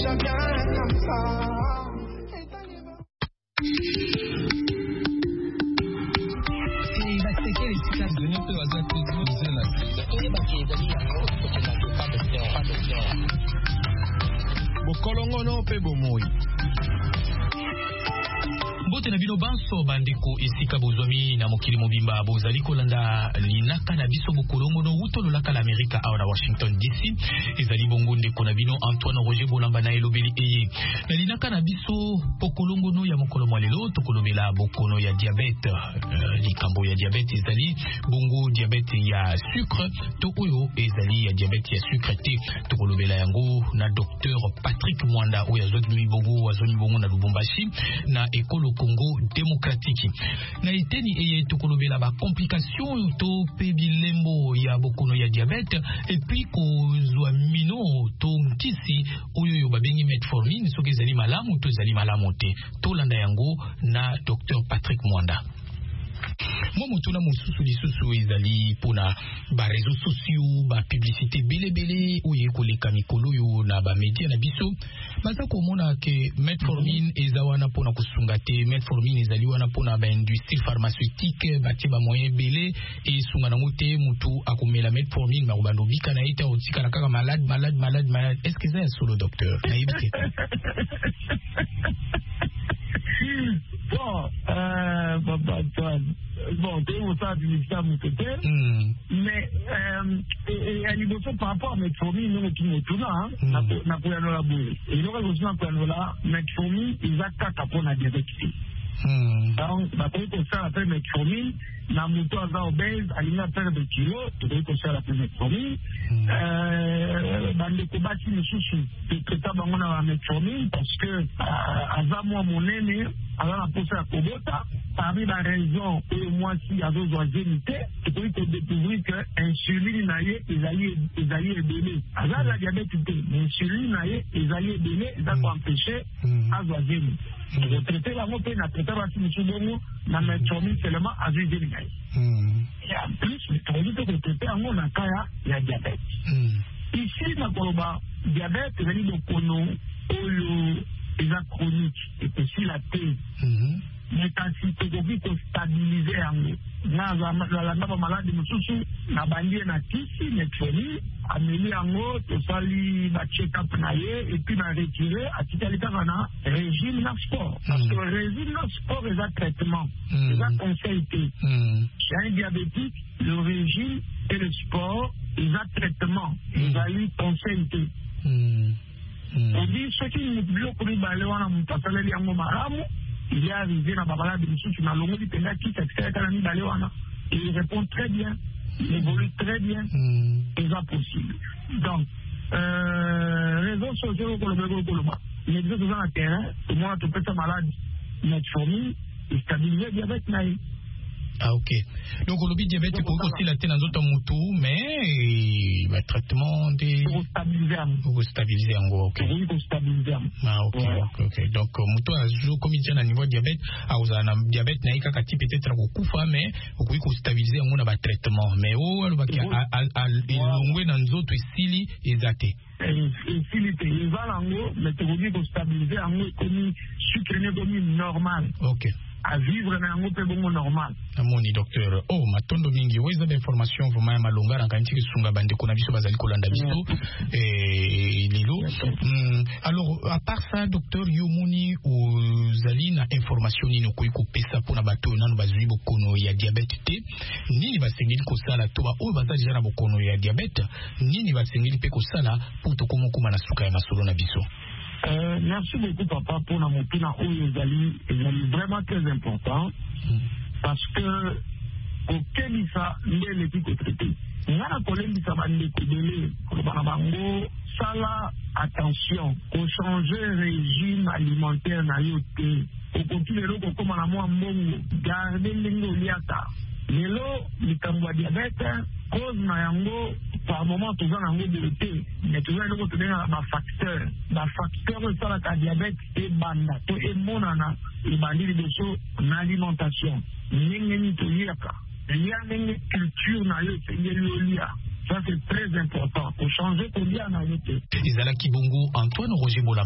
j'aime bien comme ça. Bokolongono pe bomoi. Bote na bino banso bandeko esika bozwami na mokili mobimba bozali kolanda linaka na biso bokolongono utolo laka la Amerika awa na Washington DC. Ezali bongo ndeko na bino Antoine Roger Bolamba na elobeli eye. Na linaka na biso bokolongono ya mokolo mwalelo tokolobela bokono ya diabete. Likambo ya diabete ezali bongo diabete ya sucre to oyo ezali ya diabete ya sucre te. Tokolobela yango na Dr Patrick Mwanda oyo azoni bongo na Lubumbashi na ekolo Congo démocratique. Na iteni eye tokolobela ba complication to pe bilembo ya bokono ya diabete et puis kozwa mino to nkisi oyo babengi metformine soki ezali malamu to ezali malamu te. Tolanda yango na Dr Patrick Mwanda. Momotuna mosusu lisusu ezali pona ba réseaux sociaux ba publicité belebele oye koleka mikolo yo na ba media na biso baza komona ke metformine ezawana pona kusunga te. Metformine ezali wana pona ba industrie pharmaceutique batie ba moyen belé et sunga na mote mutu akomela metformine ba bando bika na ita otika na kaka malade. Est-ce que c'est solo docteur na yibite? Bon, Papa Antoine, bon, tu es ça du système côté, mais à niveau par rapport à metformine, nous qui nous tournons, n'a pas eu la boue. Et nous avons besoin là, metformine, ils attaquent pour la diabète. Donc, ma pour ça appelle metformine, la moto à obèse, à perdre de kilos, tu dois ça la metformine. Dans les combats qui nous soucient, c'est que ça on a la metformine parce que avant moi mon aîné, avant la poussée à Kobota, parmi la raison et moi si à deux oiseautés, tu peux découvrir que l'insuline naïe, ils allaient aider. Avant la diabète, l'insuline naïe, ils allaient aider, ils ont empêché à oiseautés. Le traité la montée n'a traité pas si monsieur Bongo n'a metformine seulement à deux naïe. Et en plus, le traité en mon akaya, il y a diabète. Ici, dans le diabète, il y a des conos, les chroniques, et aussi la thé. Mais quand il faut stabiliser en nous, la malade de nous, la bannière n'a qu'ici, metformine, amener en haut, tout ça, li va check-up naïe, et puis la retirer, à Titalika, on a régime dans sport. Parce que le régime dans sport, est un traitement, est un conseil. Chez un diabétique, le régime et le sport, ils ont traitement, ils ont conseillé. On dit ce qui nous bloque pour les baléons, on passe à l'éliango maramu, il est arrivé dans la balade de monsieur qui m'a longué du pénal qui s'extrait à la mi-baléona. Et il répond très bien, il évolue très bien, c'est impossible. Donc, réseaux sociaux pour le bas. Il est dans un terrain, pour moi, tu peux être malade, metformine, et stabiliser le diabète naïf. Ah ok. Donc le diabète pour aussi la tête dans d'autres motos, mais le traitement des pour stabiliser en gros. Ok. Pour stabiliser. Ah ok. Ok. Donc moto a toujours comme il dit à niveau diabète, a un diabète naïf qui peut-être au kufa, mais pour stabiliser en gros na traitement. Mais oh le bac à longuer dans d'autres sili exacté. Et s'il était éval en gros, mais pour stabiliser en gros comme sucre comme normal. Ok. À vivre dans un peu bon normal. Amoni docteur. Oh, matondo mingi weza d'information vraiment malonga na kanti sunga bande kona biso bazali kolanda biso lilo. Alors à part ça docteur Yomoni ozali na information nino koyiko pesa pona bato nanu bazui bokono ya diabète te. Nini basengeli ko sala to ba o bazali jana bokono ya diabète. Nini basengeli pe ko sala pour to komo kuma na suka ya masolo na biso. Merci beaucoup papa pour la montée dans Oyezali. C'est vraiment très important parce que auquel ça n'est l'équipe traité. On a un problème qui s'appelle les coudélés. Ça là, attention, au changer régime alimentaire na yoté. Au continuer le comme on a moins bon garder l'ingoliata. Mais là, le cambo diabète cause na yango par moment tout ça nango de l'été mais tout ça le côté na ba facteur ça la diabète et banda to et monana et bandi de so l'alimentation n'engeni to yaka il y a une culture na yo c'est l'olia. Ça c'est très important pour changer pour bien na yoté. Izala Kibongo Antoine Roger Bolamba